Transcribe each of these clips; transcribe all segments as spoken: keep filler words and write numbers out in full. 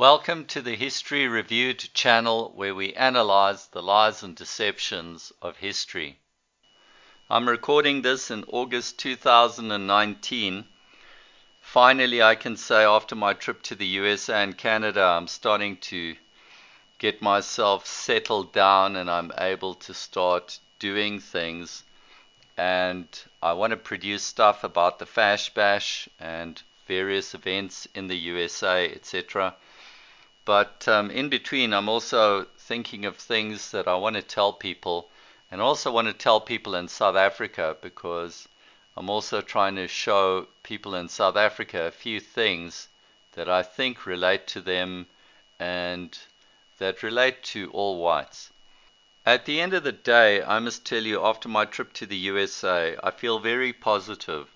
Welcome to the History Reviewed channel where we analyze the lies and deceptions of history. I'm recording this in August two thousand nineteen. Finally, I can say after my trip to the U S A and Canada, I'm starting to get myself settled down and I'm able to start doing things. And I want to produce stuff about the Fash Bash and various events in the U S A, et cetera. But um, in between, I'm also thinking of things that I want to tell people, and also want to tell people in South Africa, because I'm also trying to show people in South Africa a few things that I think relate to them and that relate to all whites. At the end of the day, I must tell you, after my trip to the U S A, I feel very positive.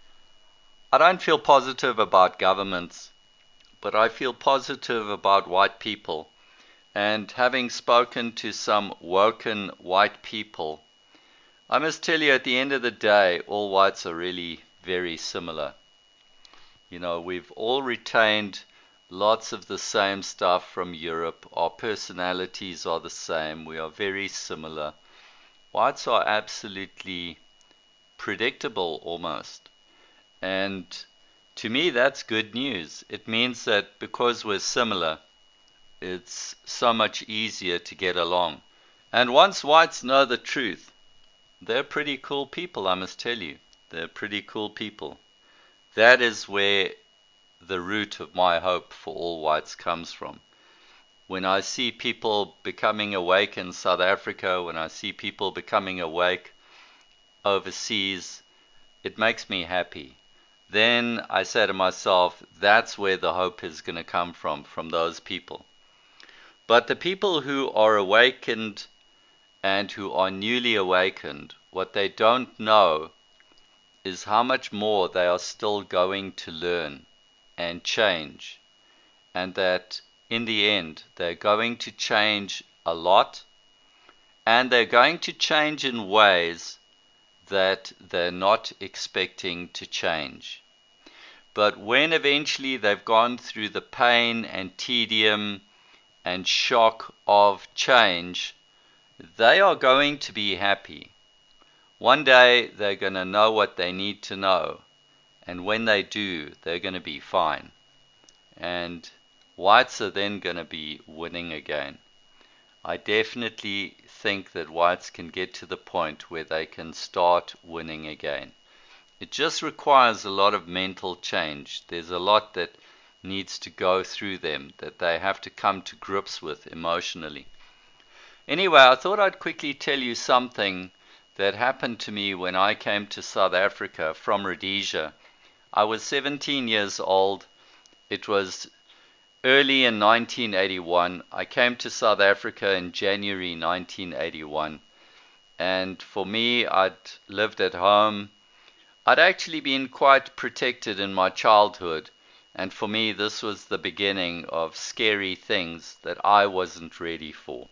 I don't feel positive about governments, but I feel positive about white people. And having spoken to some woken white people, I must tell you, at the end of the day, all whites are really very similar. You know, we've all retained lots of the same stuff from Europe. Our personalities are the same. We are very similar. Whites are absolutely predictable almost. And to me, that's good news. It means that because we're similar, it's so much easier to get along. And once whites know the truth, they're pretty cool people, I must tell you. They're pretty cool people. That is where the root of my hope for all whites comes from. When I see people becoming awake in South Africa, when I see people becoming awake overseas, it makes me happy. Then I say to myself, that's where the hope is going to come from, from those people. But the people who are awakened and who are newly awakened, what they don't know is how much more they are still going to learn and change, and that in the end they're going to change a lot, and they're going to change in ways that they're not expecting to change. But when eventually they've gone through the pain and tedium and shock of change, they are going to be happy. One day they're going to know what they need to know, and when they do, they're going to be fine. And whites are then going to be winning again. I definitely think that whites can get to the point where they can start winning again. It just requires a lot of mental change. There's a lot that needs to go through them, that they have to come to grips with emotionally. Anyway, I thought I'd quickly tell you something that happened to me when I came to South Africa from Rhodesia. I was seventeen years old. It was early in nineteen eighty-one. I came to South Africa in January nineteen eighty-one. And for me, I'd lived at home. I'd actually been quite protected in my childhood, and for me this was the beginning of scary things that I wasn't ready for.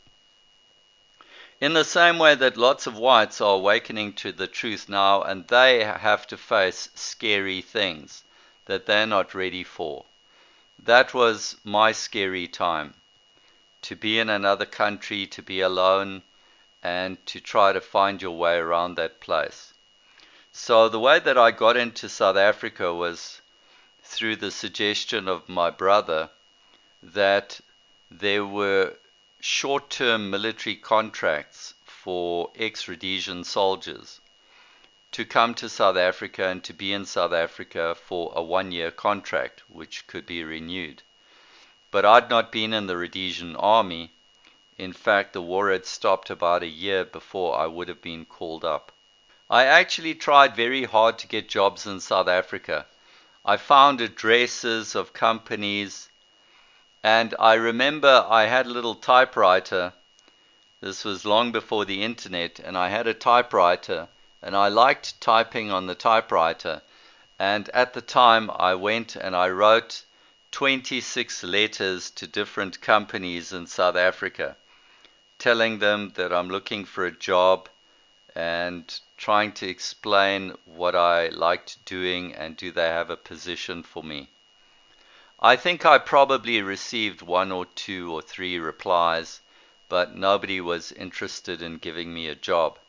In the same way that lots of whites are awakening to the truth now, and they have to face scary things that they're not ready for. That was my scary time, to be in another country, to be alone, and to try to find your way around that place. So the way that I got into South Africa was through the suggestion of my brother that there were short-term military contracts for ex-Rhodesian soldiers to come to South Africa and to be in South Africa for a one-year contract, which could be renewed. But I'd not been in the Rhodesian army. In fact, the war had stopped about a year before I would have been called up. I actually tried very hard to get jobs in South Africa. I found addresses of companies, and I remember I had a little typewriter. This was long before the internet, and I had a typewriter, and I liked typing on the typewriter. And at the time, I went and I wrote twenty-six letters to different companies in South Africa, telling them that I'm looking for a job and trying to explain what I liked doing and do they have a position for me. I think I probably received one or two or three replies, but nobody was interested in giving me a job.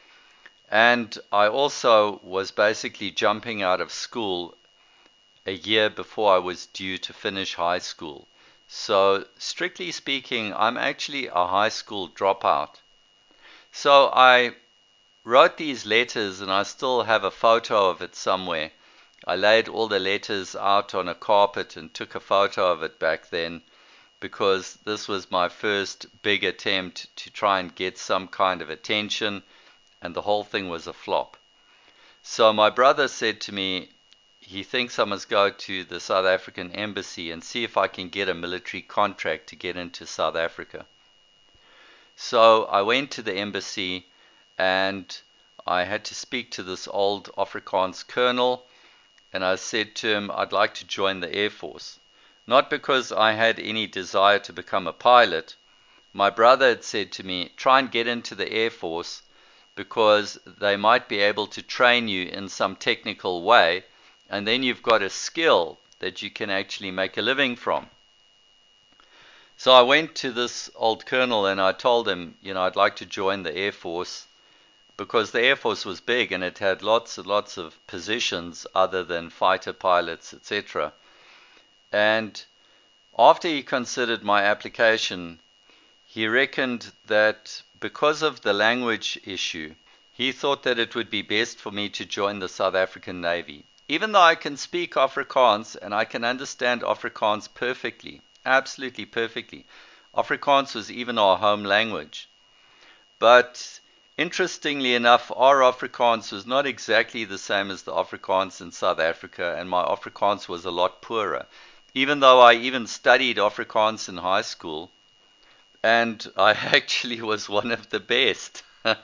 And I also was basically jumping out of school a year before I was due to finish high school. So, strictly speaking, I'm actually a high school dropout. So I wrote these letters, and I still have a photo of it somewhere. I laid all the letters out on a carpet and took a photo of it back then, because this was my first big attempt to try and get some kind of attention, and the whole thing was a flop. So my brother said to me, he thinks I must go to the South African embassy and see if I can get a military contract to get into South Africa. So I went to the embassy, and I had to speak to this old Afrikaans colonel, and I said to him I'd like to join the Air Force. Not because I had any desire to become a pilot. My brother had said to me, try and get into the Air Force because they might be able to train you in some technical way, and then you've got a skill that you can actually make a living from. So I went to this old colonel and I told him, you know, I'd like to join the Air Force, because the Air Force was big and it had lots and lots of positions other than fighter pilots, et cetera. And after he considered my application, he reckoned that because of the language issue, he thought that it would be best for me to join the South African Navy. Even though I can speak Afrikaans and I can understand Afrikaans perfectly, absolutely perfectly. Afrikaans was even our home language. But interestingly enough, our Afrikaans was not exactly the same as the Afrikaans in South Africa, and my Afrikaans was a lot poorer. Even though I even studied Afrikaans in high school, and I actually was one of the best.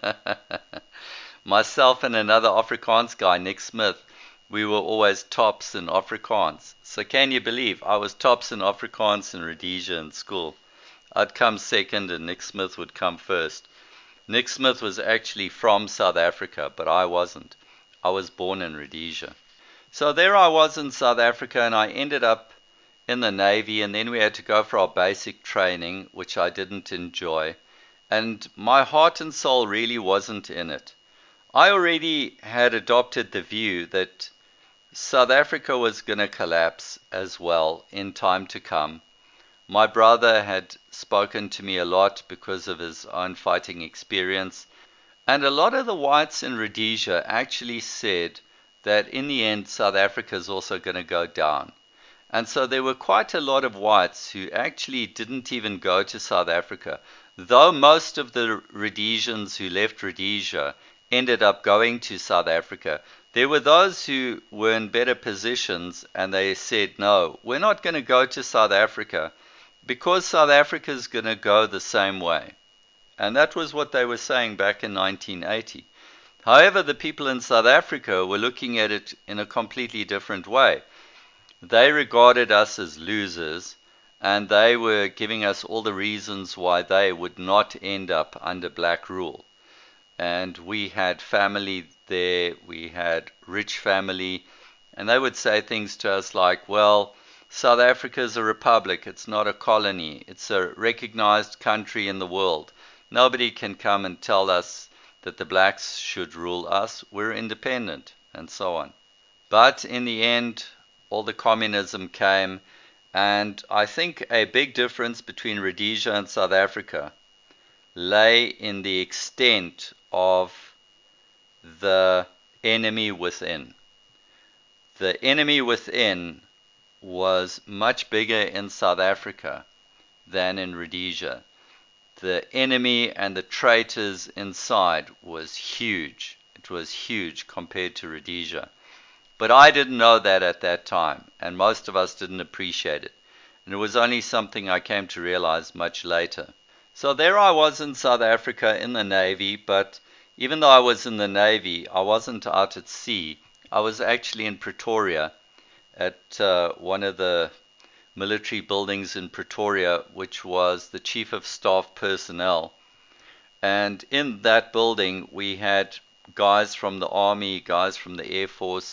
Myself and another Afrikaans guy, Nick Smith, we were always tops in Afrikaans. So can you believe I was tops in Afrikaans in Rhodesia in school? I'd come second and Nick Smith would come first. Nick Smith was actually from South Africa, but I wasn't. I was born in Rhodesia. So there I was in South Africa, and I ended up in the Navy, and then we had to go for our basic training, which I didn't enjoy. And my heart and soul really wasn't in it. I already had adopted the view that South Africa was going to collapse as well in time to come. My brother had spoken to me a lot because of his own fighting experience, and a lot of the whites in Rhodesia actually said that in the end South Africa is also going to go down. And so there were quite a lot of whites who actually didn't even go to South Africa, though most of the Rhodesians who left Rhodesia ended up going to South Africa. There were those who were in better positions, and they said, no, we're not going to go to South Africa because South Africa is going to go the same way. And that was what they were saying back in nineteen eighty. However, the people in South Africa were looking at it in a completely different way. They regarded us as losers, and they were giving us all the reasons why they would not end up under black rule. And we had family there, we had rich family, and they would say things to us like, well, South Africa is a republic, it's not a colony, it's a recognized country in the world. Nobody can come and tell us that the blacks should rule us, we're independent, and so on. But in the end, all the communism came, and I think a big difference between Rhodesia and South Africa lay in the extent of the enemy within. The enemy within was much bigger in South Africa than in Rhodesia. The enemy and the traitors inside was huge. It was huge compared to Rhodesia. But I didn't know that at that time, and most of us didn't appreciate it. And it was only something I came to realize much later. So there I was in South Africa in the Navy, but even though I was in the Navy, I wasn't out at sea. I was actually in Pretoria at uh, one of the military buildings in Pretoria, which was the Chief of Staff Personnel. And in that building, we had guys from the Army, guys from the Air Force,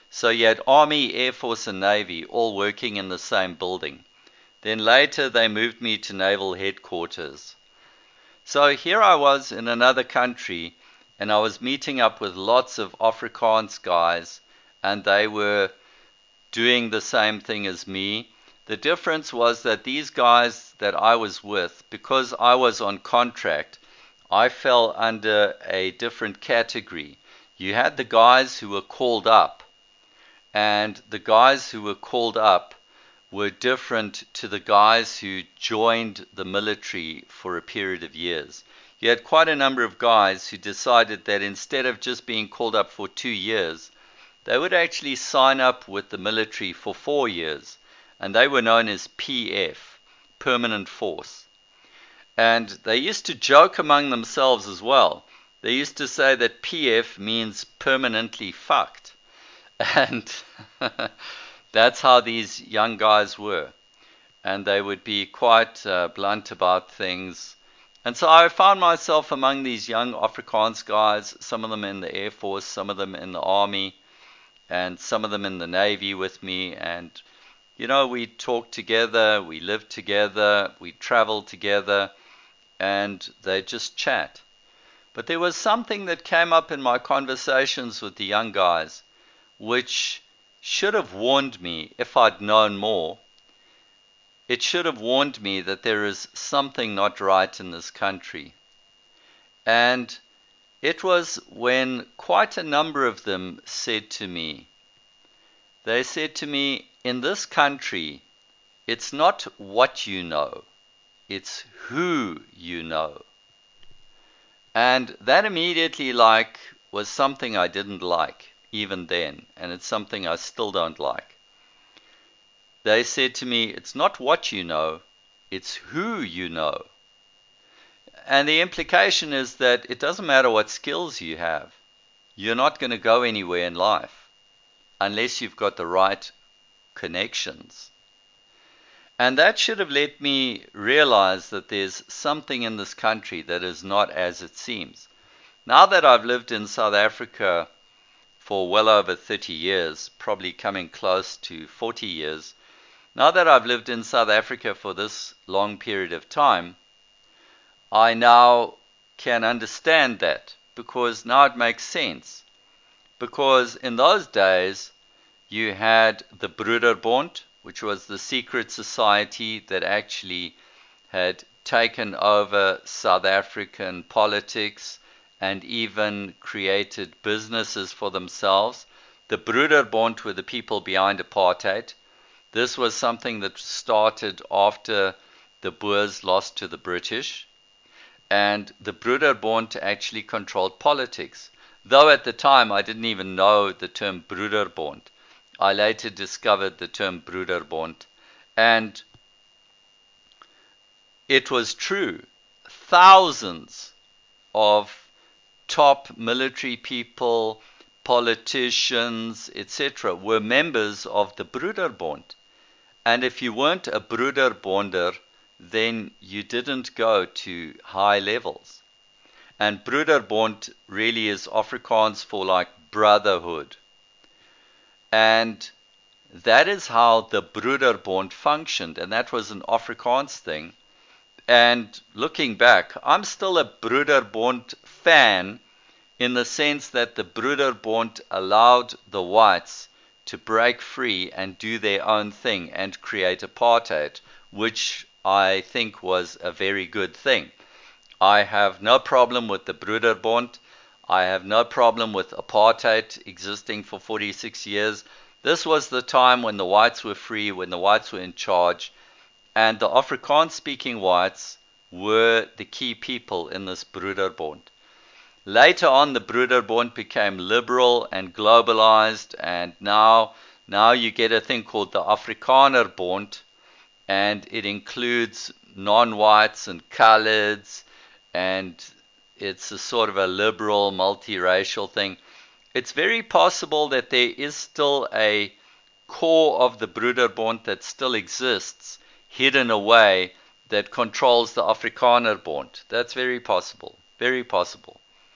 So you had Army, Air Force, and Navy all working in the same building. Then later they moved me to Naval Headquarters. So here I was in another country, and I was meeting up with lots of Afrikaans guys, and they were doing the same thing as me. The difference was that these guys that I was with, because I was on contract, I fell under a different category. You had the guys who were called up, and the guys who were called up were different to the guys who joined the military for a period of years. You had quite a number of guys who decided that instead of just being called up for two years, they would actually sign up with the military for four years, and they were known as P F, Permanent Force. And they used to joke among themselves as well. They used to say that P F means permanently fucked. And that's how these young guys were. And they would be quite uh, blunt about things. And so I found myself among these young Afrikaans guys, some of them in the Air Force, some of them in the Army, and some of them in the Navy with me. And, you know, we talked together, we lived together, we traveled together, and they just chat. But there was something that came up in my conversations with the young guys, which should have warned me if I'd known more. It should have warned me that there is something not right in this country. And it was when quite a number of them said to me, they said to me, in this country, it's not what you know, it's who you know. And that immediately like was something I didn't like even then, and it's something I still don't like. They said to me, it's not what you know, it's who you know. And the implication is that it doesn't matter what skills you have, you're not going to go anywhere in life unless you've got the right connections. And that should have let me realize that there's something in this country that is not as it seems. Now that I've lived in South Africa for well over thirty years, probably coming close to forty years, now that I've lived in South Africa for this long period of time, I now can understand that, because now it makes sense. Because in those days, you had the Broederbond, which was the secret society that actually had taken over South African politics and even created businesses for themselves. The Broederbond were the people behind apartheid. This was something that started after the Boers lost to the British. And the Broederbond actually controlled politics. Though at the time I didn't even know the term Broederbond. I later discovered the term Broederbond. And it was true. Thousands of top military people, politicians, et cetera were members of the Broederbond. And if you weren't a Broederbonder, then you didn't go to high levels. And Broederbond really is Afrikaans for like brotherhood. And that is how the Broederbond functioned, and that was an Afrikaans thing. And looking back, I'm still a Broederbond fan in the sense that the Broederbond allowed the whites to break free and do their own thing and create apartheid, which I think was a very good thing. I have no problem with the Broederbond. I have no problem with apartheid existing for forty-six years. This was the time when the whites were free, when the whites were in charge, and the Afrikaans-speaking whites were the key people in this Broederbond. Later on, the Broederbond became liberal and globalized, and now, now you get a thing called the Afrikanerbond, and it includes non-whites and coloreds, and it's a sort of a liberal, multiracial thing. It's very possible that there is still a core of the Broederbond that still exists, hidden away, that controls the Afrikanerbond. That's very possible, very possible.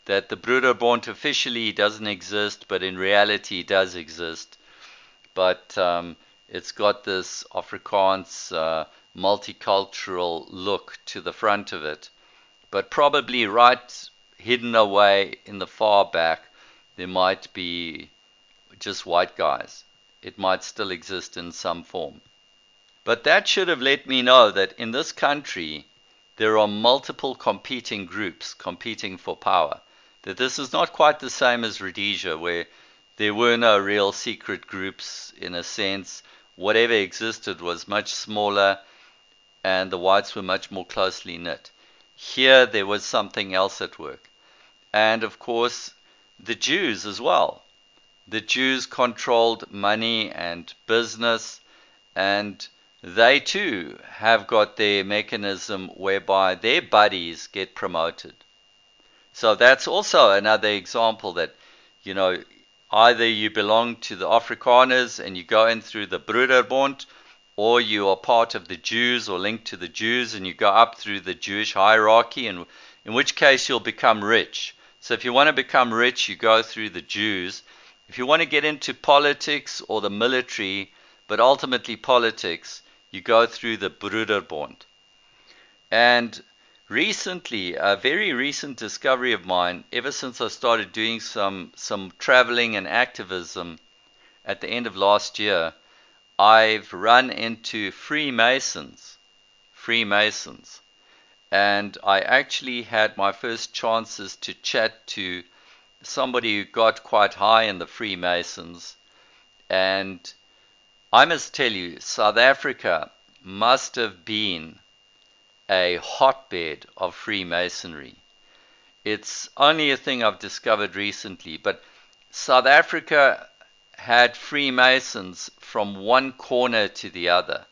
that the Broederbond officially doesn't exist, but in reality does exist. But um, it's got this Afrikaans uh, multicultural look to the front of it. But probably right hidden away in the far back, there might be just white guys. It might still exist in some form. But that should have let me know that in this country, there are multiple competing groups competing for power. That this is not quite the same as Rhodesia, where there were no real secret groups in a sense. Whatever existed was much smaller, and the whites were much more closely knit. Here, there was something else at work. And of course, the Jews as well. The Jews controlled money and business, and they too have got their mechanism whereby their buddies get promoted. So that's also another example that, you know, either you belong to the Afrikaners and you go in through the Broederbond, or you are part of the Jews or linked to the Jews and you go up through the Jewish hierarchy, and in which case you'll become rich. So if you want to become rich, you go through the Jews. If you want to get into politics or the military, but ultimately politics, you go through the Broederbond. And recently, a very recent discovery of mine, ever since I started doing some, some traveling and activism at the end of last year, I've run into Freemasons. Freemasons. And I actually had my first chances to chat to somebody who got quite high in the Freemasons. And I must tell you, South Africa must have been a hotbed of Freemasonry. It's only a thing I've discovered recently, but South Africa had Freemasons from one corner to the other.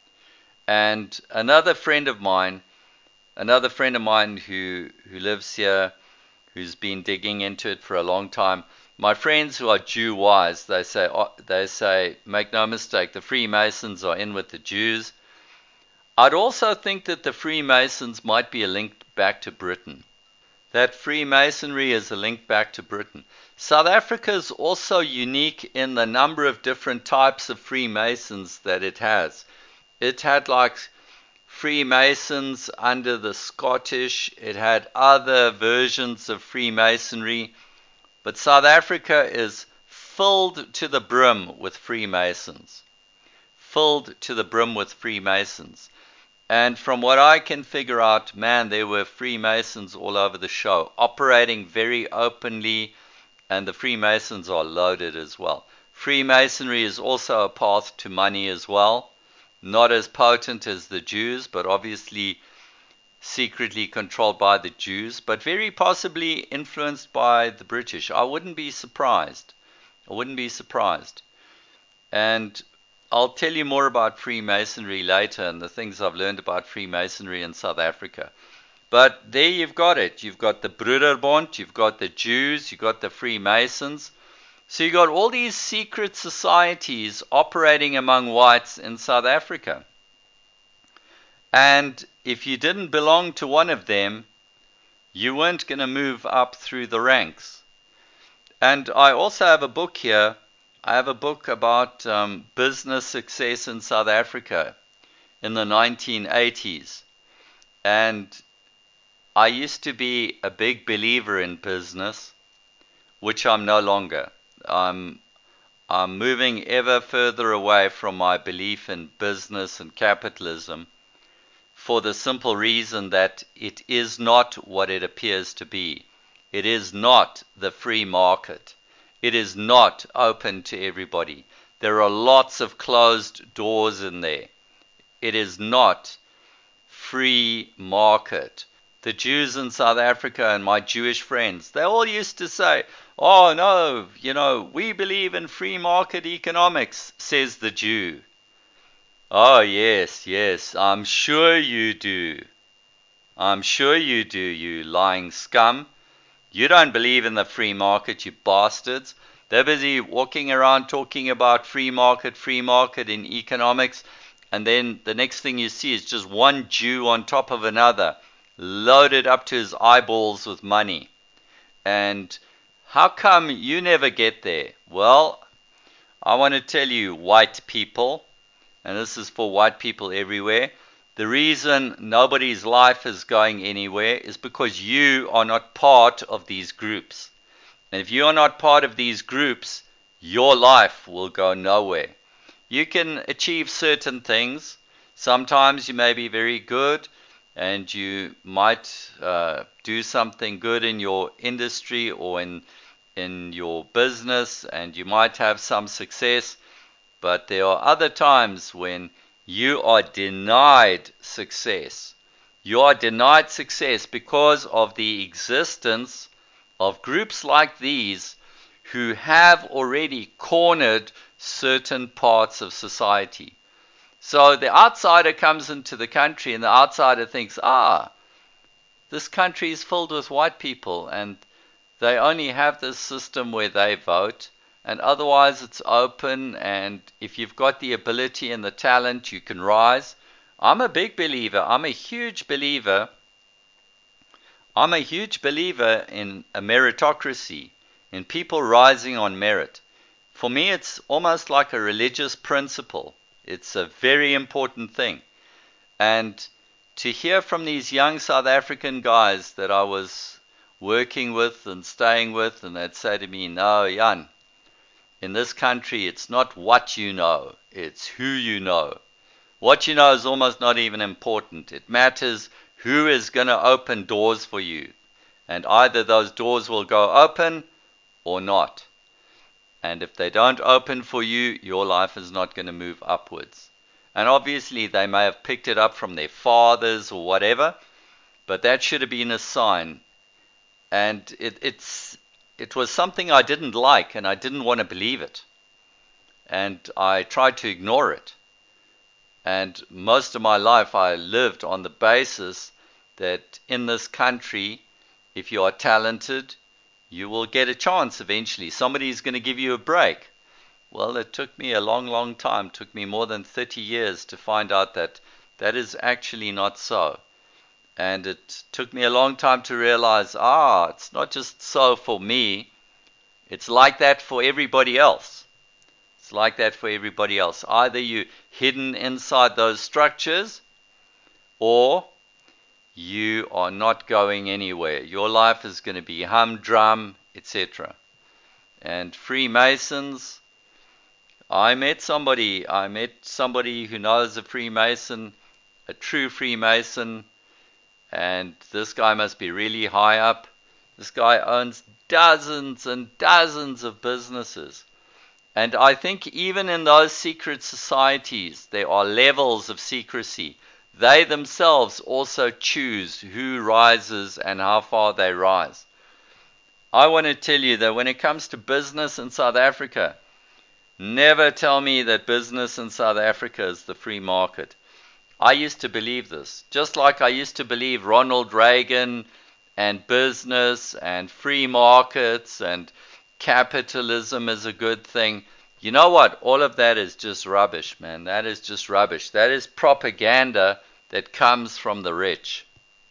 And another friend of mine, another friend of mine who, who lives here, who's been digging into it for a long time, my friends who are Jew-wise, they say, they say, make no mistake, the Freemasons are in with the Jews. I'd also think that the Freemasons might be a link back to Britain. That Freemasonry is a link back to Britain. South Africa is also unique in the number of different types of Freemasons that it has. It had like Freemasons under the Scottish. It had other versions of Freemasonry. But South Africa is filled to the brim with Freemasons. Filled to the brim with Freemasons. And from what I can figure out, man, there were Freemasons all over the show, operating very openly, and the Freemasons are loaded as well. Freemasonry is also a path to money as well, not as potent as the Jews, but obviously secretly controlled by the Jews, but very possibly influenced by the British. I wouldn't be surprised. I wouldn't be surprised. And I'll tell you more about Freemasonry later and the things I've learned about Freemasonry in South Africa. But there you've got it. You've got the Broederbond, you've got the Jews, you've got the Freemasons. So you've got all these secret societies operating among whites in South Africa. And if you didn't belong to one of them, you weren't going to move up through the ranks. And I also have a book here. I have a book about um, business success in South Africa in the nineteen eighties. And I used to be a big believer in business, which I'm no longer. I'm, I'm moving ever further away from my belief in business and capitalism for the simple reason that it is not what it appears to be. It is not the free market. It is not open to everybody. There are lots of closed doors in there. It is not free market. The Jews in South Africa and my Jewish friends, they all used to say, oh no, you know, we believe in free market economics, says the Jew. Oh yes, yes, I'm sure you do. I'm sure you do, you lying scum. You don't believe in the free market, you bastards. They're busy walking around talking about free market, free market in economics, and then the next thing you see is just one Jew on top of another, loaded up to his eyeballs with money. And how come you never get there? Well, I want to tell you, white people, and this is for white people everywhere, the reason nobody's life is going anywhere is because you are not part of these groups. And if you are not part of these groups, your life will go nowhere. You can achieve certain things. Sometimes you may be very good, and you might uh, do something good in your industry or in in your business, and you might have some success. But there are other times when you are denied success. You are denied success because of the existence of groups like these who have already cornered certain parts of society. So the outsider comes into the country, and the outsider thinks, ah, this country is filled with white people, and they only have this system where they vote, and otherwise it's open, and if you've got the ability and the talent, you can rise. I'm a big believer, I'm a huge believer, I'm a huge believer in a meritocracy, in people rising on merit. For me, it's almost like a religious principle. It's a very important thing. And to hear from these young South African guys that I was working with and staying with, and they'd say to me, no, Jan, in this country, it's not what you know, it's who you know. What you know is almost not even important. It matters who is going to open doors for you. And either those doors will go open or not. And if they don't open for you, your life is not going to move upwards. And obviously, they may have picked it up from their fathers or whatever, but that should have been a sign. And it, it's, it was something I didn't like, and I didn't want to believe it. And I tried to ignore it. And most of my life, I lived on the basis that in this country, if you are talented, you will get a chance eventually. Somebody is going to give you a break. Well, it took me a long, long time. It took me more than thirty years to find out that that is actually not so. And it took me a long time to realize, ah, it's not just so for me. It's like that for everybody else. It's like that for everybody else. Either you're hidden inside those structures, or you are not going anywhere. Your life is going to be humdrum, et cetera. And Freemasons, I met somebody, I met somebody who knows a Freemason, a true Freemason, and this guy must be really high up. This guy owns dozens and dozens of businesses. And I think even in those secret societies, there are levels of secrecy. They themselves also choose who rises and how far they rise. I want to tell you that when it comes to business in South Africa, never tell me that business in South Africa is the free market. I used to believe this, just like I used to believe Ronald Reagan and business and free markets and capitalism is a good thing. You know what? All of that is just rubbish, man. That is just rubbish. That is propaganda that comes from the rich.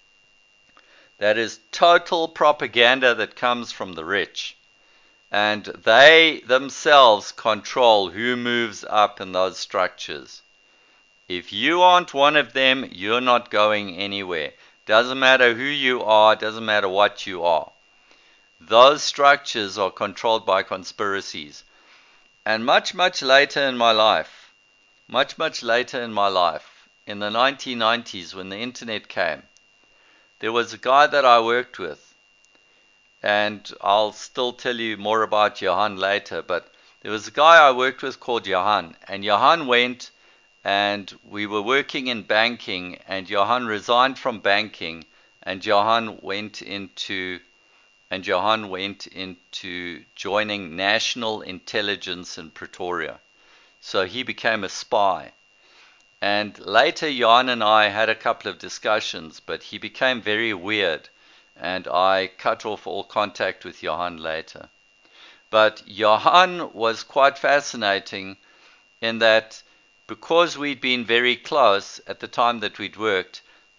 That is total propaganda that comes from the rich. And they themselves control who moves up in those structures. If you aren't one of them, you're not going anywhere. Doesn't matter who you are, doesn't matter what you are. Those structures are controlled by conspiracies. And much, much later in my life, much, much later in my life, in the nineteen nineties when the internet came, there was a guy that I worked with, and I'll still tell you more about Johan later, but there was a guy I worked with called Johan, and Johan went, and we were working in banking, and Johan resigned from banking, and Johan went into and Johan went into joining National Intelligence in Pretoria. So he became a spy. And later Johan and I had a couple of discussions, but he became very weird, and I cut off all contact with Johan later. But Johan was quite fascinating in that because we'd been very close at the time that we'd worked,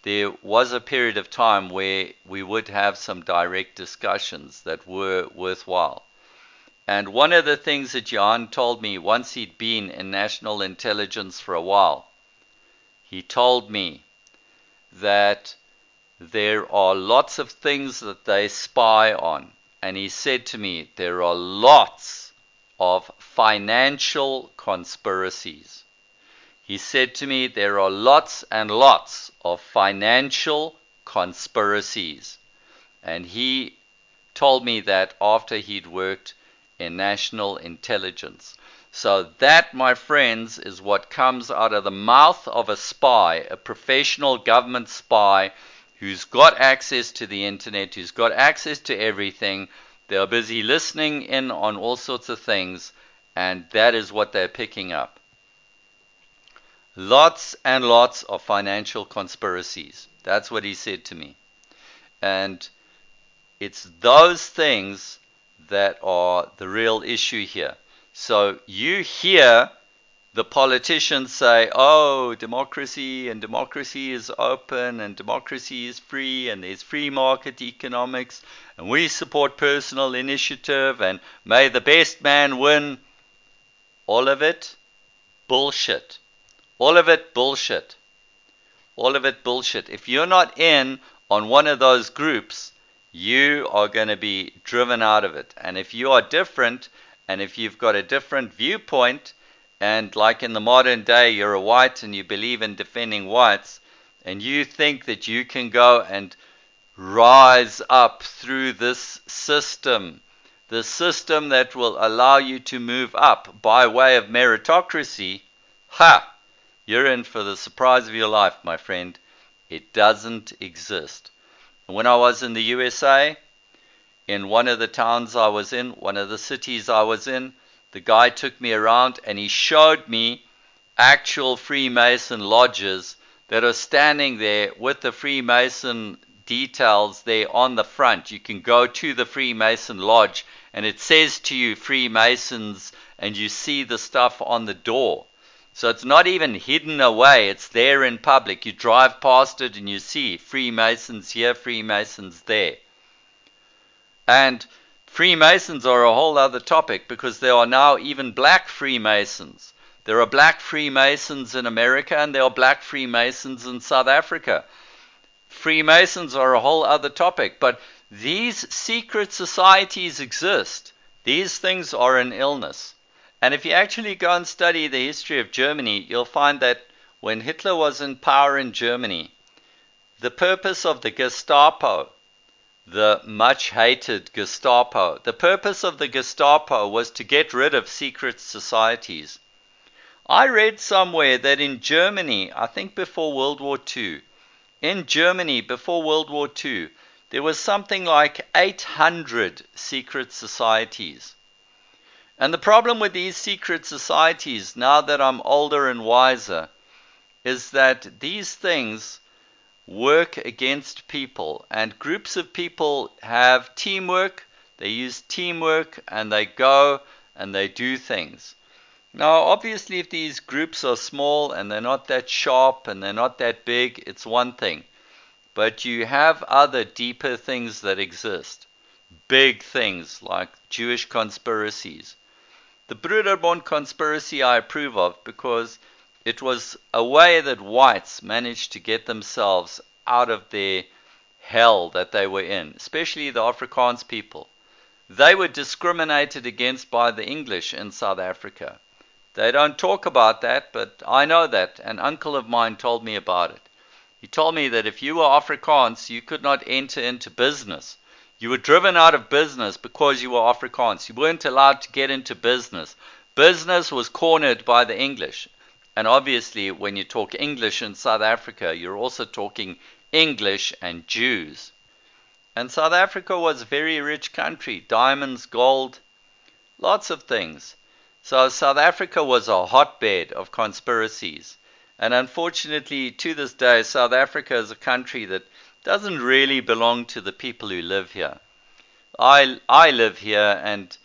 there was a period of time where we would have some direct discussions that were worthwhile. And one of the things that Jan told me once he'd been in national intelligence for a while, he told me that there are lots of things that they spy on. And he said to me, there are lots of financial conspiracies. He said to me, there are lots and lots of financial conspiracies. And he told me that after he'd worked in national intelligence. So that, my friends, is what comes out of the mouth of a spy, a professional government spy who's got access to the internet, who's got access to everything. They're busy listening in on all sorts of things, and that is what they're picking up. Lots and lots of financial conspiracies. That's what he said to me. And it's those things that are the real issue here. So you hear the politicians say, oh, democracy, and democracy is open, and democracy is free, and there's free market economics, and we support personal initiative, and may the best man win. All of it bullshit. All of it bullshit. All of it bullshit. If you're not in on one of those groups, you are going to be driven out of it. And if you are different, and if you've got a different viewpoint, and like in the modern day, you're a white and you believe in defending whites, and you think that you can go and rise up through this system, the system that will allow you to move up by way of meritocracy, ha! You're in for the surprise of your life, my friend. It doesn't exist. When I was in the U S A, in one of the towns I was in, one of the cities I was in, the guy took me around and he showed me actual Freemason lodges that are standing there with the Freemason details there on the front. You can go to the Freemason lodge and it says to you Freemasons, and you see the stuff on the door. So it's not even hidden away, it's there in public. You drive past it and you see Freemasons here, Freemasons there. And Freemasons are a whole other topic, because there are now even black Freemasons. There are black Freemasons in America, and there are black Freemasons in South Africa. Freemasons are a whole other topic, but these secret societies exist. These things are an illness. And if you actually go and study the history of Germany, you'll find that when Hitler was in power in Germany, the purpose of the Gestapo, the much hated Gestapo, the purpose of the Gestapo was to get rid of secret societies. I read somewhere that in Germany, I think before World War Two, in Germany before World War Two, there was something like eight hundred secret societies. And the problem with these secret societies, now that I'm older and wiser, is that these things work against people, and groups of people have teamwork. They use teamwork and they go and they do things. Now obviously if these groups are small and they're not that sharp and they're not that big, it's one thing. But you have other deeper things that exist, big things like Jewish conspiracies. The Broederbond conspiracy I approve of, because it was a way that whites managed to get themselves out of their hell that they were in, especially the Afrikaans people. They were discriminated against by the English in South Africa. They don't talk about that, but I know that. An uncle of mine told me about it. He told me that if you were Afrikaans, you could not enter into business. You were driven out of business because you were Afrikaans. You weren't allowed to get into business. Business was cornered by the English. And obviously, when you talk English in South Africa, you're also talking English and Jews. And South Africa was a very rich country. Diamonds, gold, lots of things. So South Africa was a hotbed of conspiracies. And unfortunately, to this day, South Africa is a country that doesn't really belong to the people who live here. I, I live here, and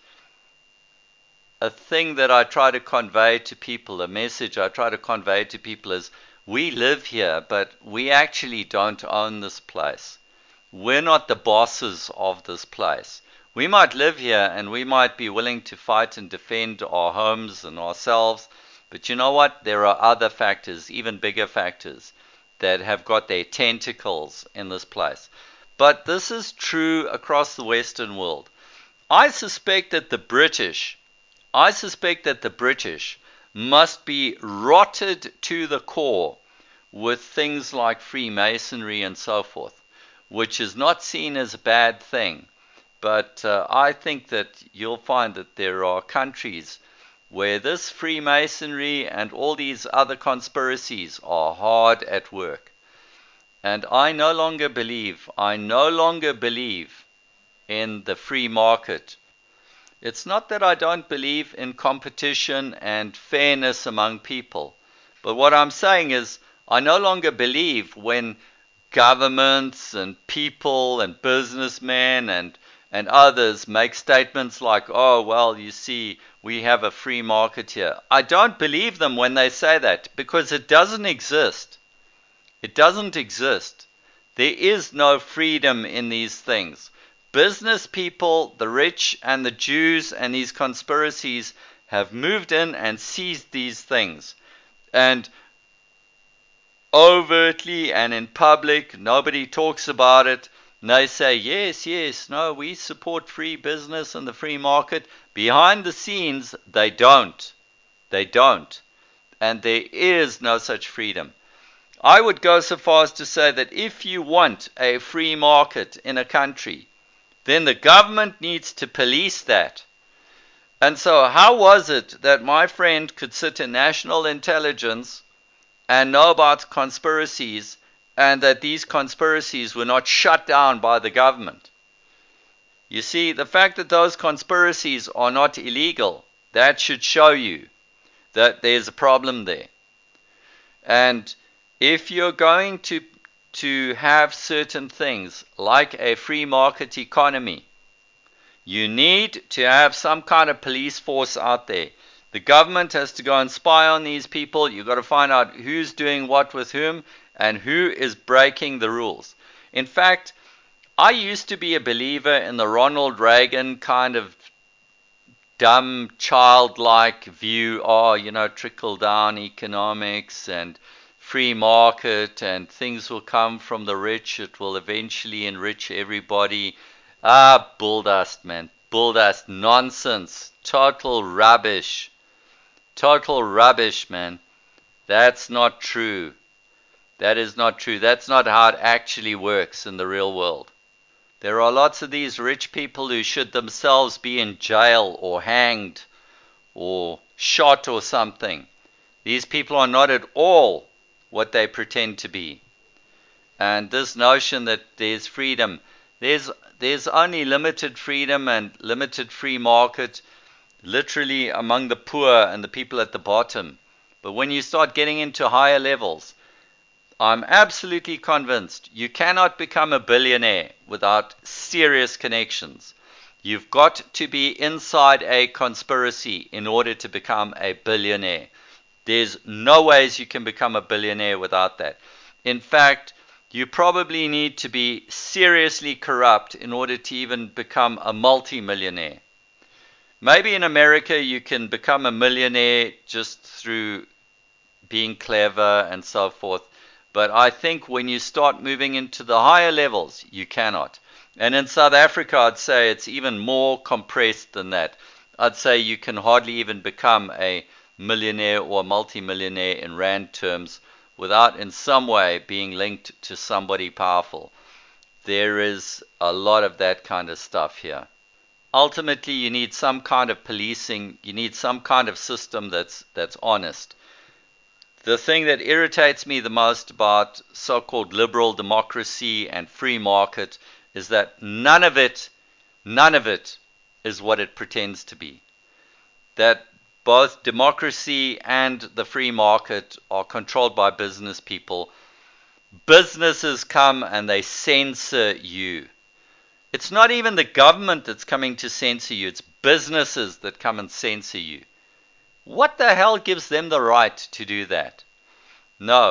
a thing that I try to convey to people, a message I try to convey to people is, we live here, but we actually don't own this place. We're not the bosses of this place. We might live here and we might be willing to fight and defend our homes and ourselves, but you know what? There are other factors, even bigger factors, that have got their tentacles in this place. But this is true across the Western world. I suspect that the British, I suspect that the British must be rotted to the core with things like Freemasonry and so forth, which is not seen as a bad thing. But uh, I think that you'll find that there are countries where this Freemasonry and all these other conspiracies are hard at work. And I no longer believe, I no longer believe in the free market. It's not that I don't believe in competition and fairness among people, but what I'm saying is I no longer believe when governments and people and businessmen and and others make statements like, oh, well, you see, we have a free market here. I don't believe them when they say that, because it doesn't exist. It doesn't exist. There is no freedom in these things. Business people, the rich and the Jews and these conspiracies have moved in and seized these things. And overtly and in public, nobody talks about it. And they say, yes, yes, no, we support free business and the free market. Behind the scenes, they don't. They don't. And there is no such freedom. I would go so far as to say that if you want a free market in a country, then the government needs to police that. And so how was it that my friend could sit in national intelligence and know about conspiracies, and that these conspiracies were not shut down by the government? You see, the fact that those conspiracies are not illegal, that should show you that there's a problem there. And if you're going to to have certain things like a free market economy, you need to have some kind of police force out there. The government has to go and spy on these people. You've got to find out who's doing what with whom and who is breaking the rules. In fact, I used to be a believer in the Ronald Reagan kind of dumb, childlike view, oh, you know, trickle-down economics and free market, and things will come from the rich. It will eventually enrich everybody. Ah, bull dust, man. Bull dust. Nonsense. Total rubbish. Total rubbish, man. That's not true. That is not true. That's not how it actually works in the real world. There are lots of these rich people who should themselves be in jail or hanged or shot or something. These people are not at all what they pretend to be. And this notion that there's freedom, there's there's only limited freedom and limited free market literally among the poor and the people at the bottom. But when you start getting into higher levels, I'm absolutely convinced you cannot become a billionaire without serious connections. You've got to be inside a conspiracy in order to become a billionaire. There's no ways you can become a billionaire without that. In fact, you probably need to be seriously corrupt in order to even become a multi-millionaire. Maybe in America you can become a millionaire just through being clever and so forth. But I think when you start moving into the higher levels, you cannot. And in South Africa, I'd say it's even more compressed than that. I'd say you can hardly even become a millionaire or multimillionaire in rand terms without in some way being linked to somebody powerful. There is a lot of that kind of stuff here. Ultimately, you need some kind of policing. You need some kind of system that's that's honest. The thing that irritates me the most about so-called liberal democracy and free market is that none of it, none of it is what it pretends to be. That both democracy and the free market are controlled by business people. Businesses come and they censor you. It's not even the government that's coming to censor you. It's businesses that come and censor you. What the hell gives them the right to do that? No,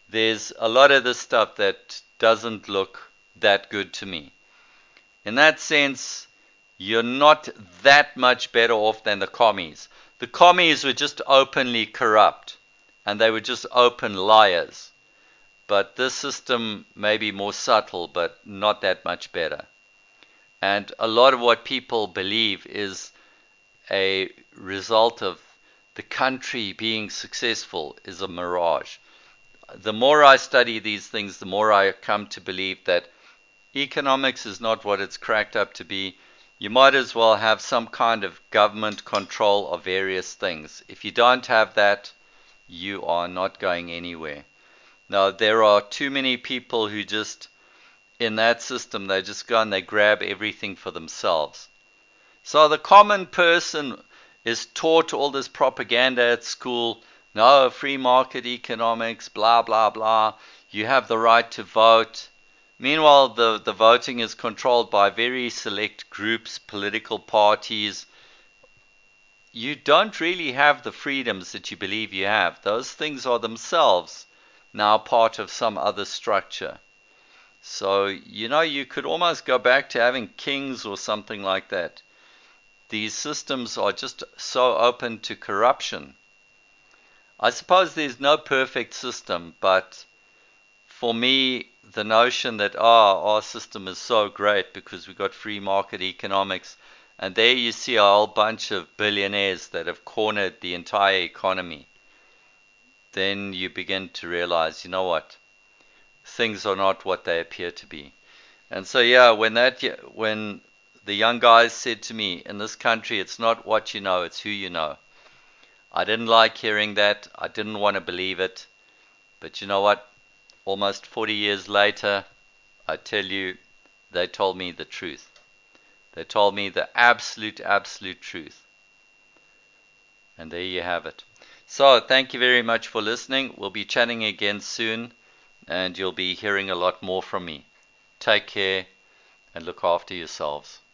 there's a lot of this stuff that doesn't look that good to me. In that sense, you're not that much better off than the commies. The commies were just openly corrupt, and they were just open liars. But this system may be more subtle, but not that much better. And a lot of what people believe is a result of the country being successful is a mirage. The more I study these things, the more I come to believe that economics is not what it's cracked up to be. You might as well have some kind of government control of various things. If you don't have that, you are not going anywhere. Now, there are too many people who just, in that system, they just go and they grab everything for themselves. So the common person is taught all this propaganda at school. No, free market economics, blah, blah, blah. You have the right to vote. Meanwhile, the, the voting is controlled by very select groups, political parties. You don't really have the freedoms that you believe you have. Those things are themselves now part of some other structure. So, you know, you could almost go back to having kings or something like that. These systems are just so open to corruption. I suppose there's no perfect system, but for me, the notion that, oh, our system is so great because we've got free market economics, and there you see a whole bunch of billionaires that have cornered the entire economy. Then you begin to realize, you know what, things are not what they appear to be. And so, yeah, when that, when the young guys said to me, in this country, it's not what you know, it's who you know. I didn't like hearing that. I didn't want to believe it. But you know what? Almost forty years later, I tell you, they told me the truth. They told me the absolute, absolute truth. And there you have it. So, thank you very much for listening. We'll be chatting again soon, and you'll be hearing a lot more from me. Take care, and look after yourselves.